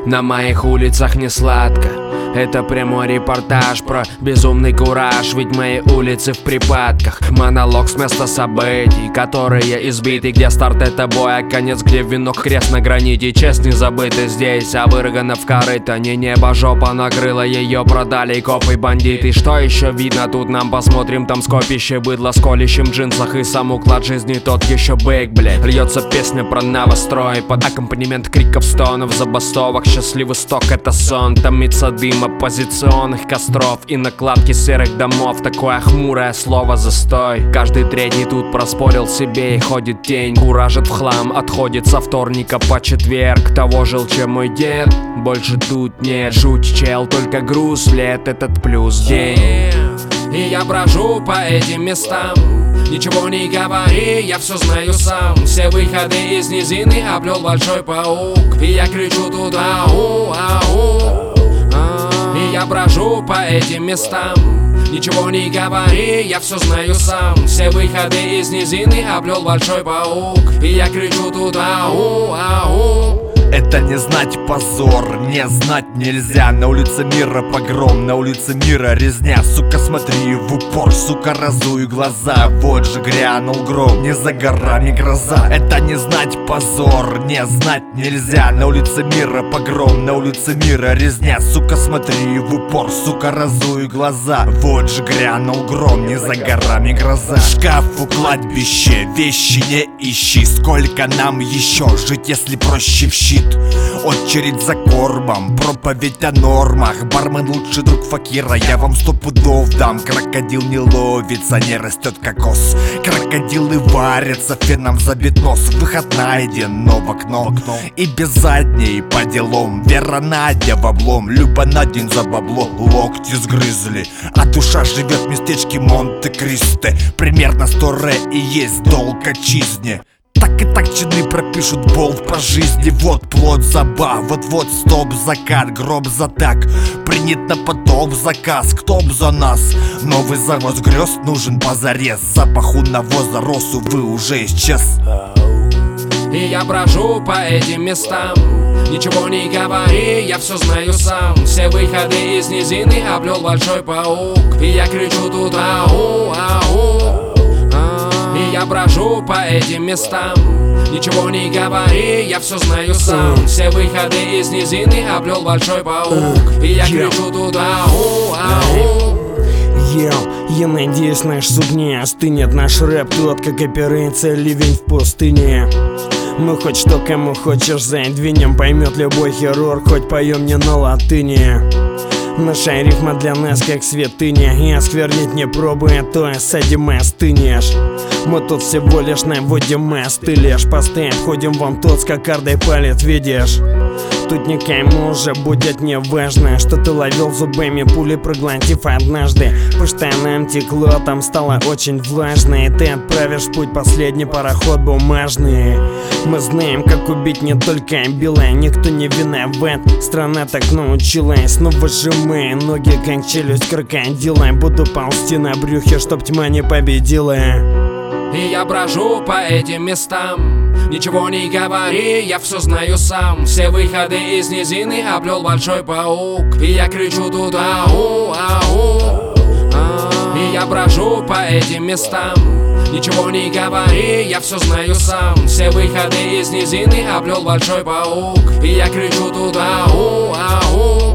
На моих улицах не сладко. Это прямой репортаж про безумный кураж. Ведь мои улицы в припадках. Монолог с места событий, которые избиты. Где старт это бой, а конец где венок, крест на граните. Честь не забыта здесь, а выргана в корыто. Не небо, жопа накрыла, ее продали копы бандиты. Что еще видно тут, нам посмотрим. Там скопище быдла с колющим в джинсах. И сам уклад жизни тот еще бэк, блядь. Льется песня про новострой под аккомпанемент криков, стонов, забастовок. Счастливый сток это сон, томится дым оппозиционных костров и накладки серых домов. Такое хмурое слово застой. Каждый третий тут проспорил себе и ходит тень. Куражит в хлам, отходит со вторника по четверг. Того жил, чем мой дед, больше тут нет. Жуть, чел, только груз, лет этот плюс день. И я брожу по этим местам. Ничего не говори, я все знаю сам. Все выходы из низины оплел большой паук. И я кричу туда ау, ау. И я брожу по этим местам. Ничего не говори, я все знаю сам. Все выходы из низины оплел большой паук. И я кричу туда ау, ау. Это не знать позор, не знать нельзя. На улице мира погром, на улице мира резня. Сука, смотри в упор, сука, разуй глаза. Вот же грянул гром, не за горами гроза. Это не знать позор, не знать нельзя. На улице мира погром, на улице мира резня. Сука, смотри в упор, сука, разуй глаза. Вот же грянул гром, не за горами гроза. Шкаф у кладбище, вещи не ищи. Сколько нам еще жить, если проще в щит? Очередь за кормом, проповедь о нормах. Бармен лучший друг факира, я вам 100 пудов дам. Крокодил не ловится, не растет кокос. Крокодилы варятся, феном забит нос. Выход найден, но в окно. И без задней по делам. Вера Надя в облом, Люба на день за бабло. Локти сгрызли, а душа живет в местечке Монте-Кристо. Примерно 100 ре и есть долг отчизне. Так и так чины пропишут болт по жизни. Вот плод забав, вот-вот стоп, закат, гроб за так. Принят на потом заказ, кто б за нас? Новый завоз грез нужен позарез. Запаху навоза рос, увы, уже исчез. И я брожу по этим местам. Ничего не говори, я все знаю сам. Все выходы из низины оплел большой паук. И я кричу туда ау, ау. И я брожу по этим местам. Ничего не говори, я все знаю сам. Все выходы из низины оплел большой паук. И я кричу туда ау, ау. Я надеюсь, наш суд не остынет. Наш рэп тот, как операция «Ливень в пустыне». Мы хоть что кому хочешь задвинем. Поймет любой хирург, хоть поем не на латыни. Наша рифма для нас как святыня. И осквернить не пробуя, то осадим и остынешь. Мы тут всего лишь наводим, мы остылишь. Постоянно ходим вам тот с кокардой палец, видишь. Тут никому уже будет не важно, что ты ловил зубами пули, проглотив однажды. По штанам текло, там стало очень влажно. И ты отправишь в путь последний пароход бумажный. Мы знаем, как убить не только белое. Никто не виноват, страна так научилась. Снова сжимай ноги, как челюсть крокодила. Буду ползти на брюхе, чтоб тьма не победила. И я брожу по этим местам. Ничего не говори, я все знаю сам. Все выходы из низины оплел большой паук. И я кричу туда ау, ау. И я брожу по этим местам. Ничего не говори, я все знаю сам. Все выходы из низины оплел большой паук. И я кричу туда ау, ау.